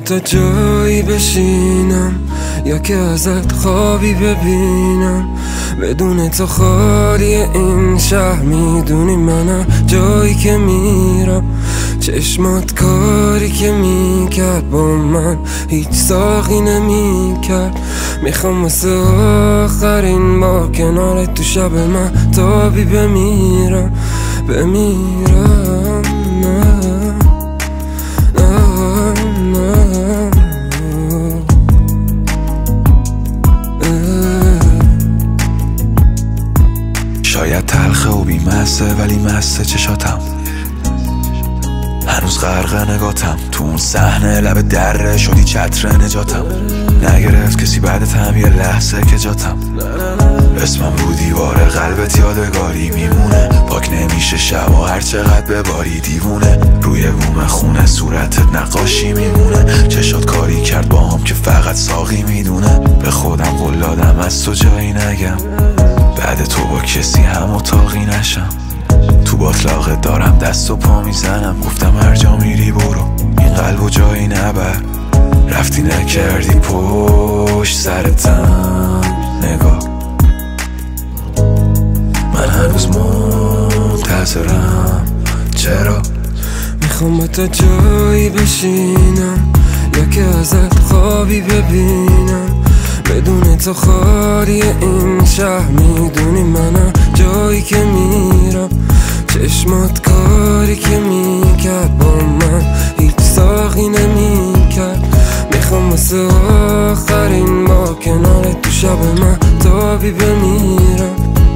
تا جایی بشینم یا که ازت خوابی ببینم، بدون تو خالی این شهر. میدونی منم جایی که میرم، چشمات کاری که میکرد با من هیچ ساقی نمیکرد. میخوام واسه آخرین بار کنارت تو شب من تابی بمیرم. شاید تلخه و بی‌مزه ولی مست چشاتم، هنوز غرق نگاتم تو اون صحنه لب دره شدی چتر نجاتم. نگرفت کسی بعدتم یه لحظه که جاتم، اسمم رو دیوار قلبت یادگاری میمونه. پاک نمیشه شب و هر چقدر بباری دیوونه، روی بوم خونه صورتت نقاشی میمونه. چشات کاری کرد با هم که فقط ساقی میدونه. به خودم قول دادم از تو جایی نگم، بعد تو با کسی هم اتاقی نشم. تو باطلاقت دارم دست و پا میزنم، گفتم هر جا میری برو این قلب و جایی نبر. رفتی نکردی پشت سرتم نگاه، من هنوز منتظرم. چرا؟ میخوام با تو جایی بشینم یا که ازت خوابی ببینم، بدون تو خالی این شهر. میدونی منم جایی که میرم، چشمات کاری که میکرد با من هیچ ساقی نمیکرد. میخوام واسه آخرین بار کنارت تو شب من تابی بمیرم.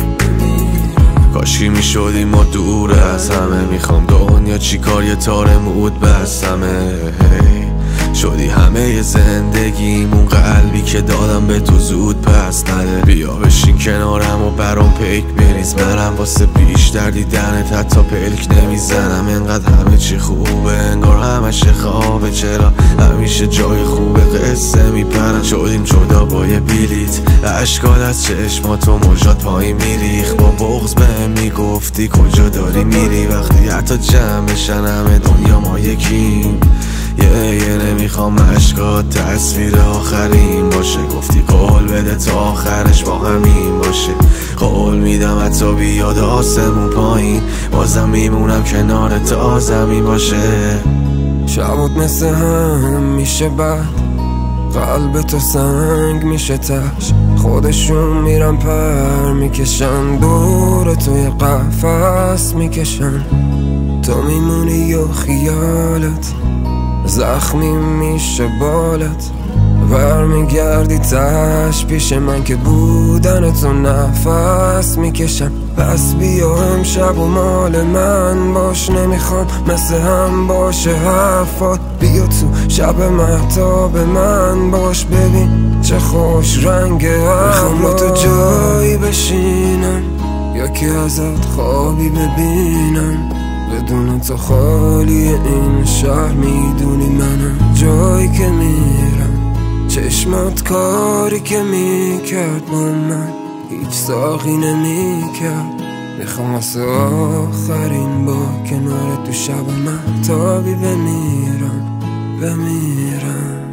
کاشکی میشدیم ما دور از همه، میخوام دنیا چیکار یه تار مود بستمه. شدی همه زندگیم، اون قلبی که دادم به تو زود پس نده. بیا بشین کنارم و برام پیک بریز، منم واسه بیشتر دیدنت حتی پلک نمیزنم. انقدر همه چی خوبه انگار همش خوابه، چرا همیشه جای خوبه قصه میپرن. شدیم جدا با یه بلیت، اشکال از چشماتو موجات پایین میریخ. با بغض بهم میگفتی کجا داری میری، وقتی حتی جمع بشن همه دنیا ما یکیم. یه نمیخوام اشکات تصویر آخرین باشه، گفتی قول بده تا آخرش با همین باشه. قول میدم حتی بیاد آسمون پایین، بازم میمونم کنار تا زمین باشه. شبات مثل هم میشه بعد قلب تو سنگ میشه تش، خودشون میرن پر میکشن دور توی قفس میکشن. تو میمونی یا خیالت زخمی میشه بالت، برمیگردی تش پیش من که بودن تو نفس میکشم. پس بیا امشب و مال من باش، نمیخوام مثل هم باشه حرفات. بیا تو شب مهتاب من باش، ببین چه خوش رنگ هوا. میخوام با تو جایی بشینم یا که ازت خوابی ببینم، بدون تو خالی این شهر. میدونی منم جایی که میرم، چشمات کاری که میکرد با من هیچ ساقی نمیکرد. میخوام واسه آخرین با کنار تو شب من تابی بمیرم.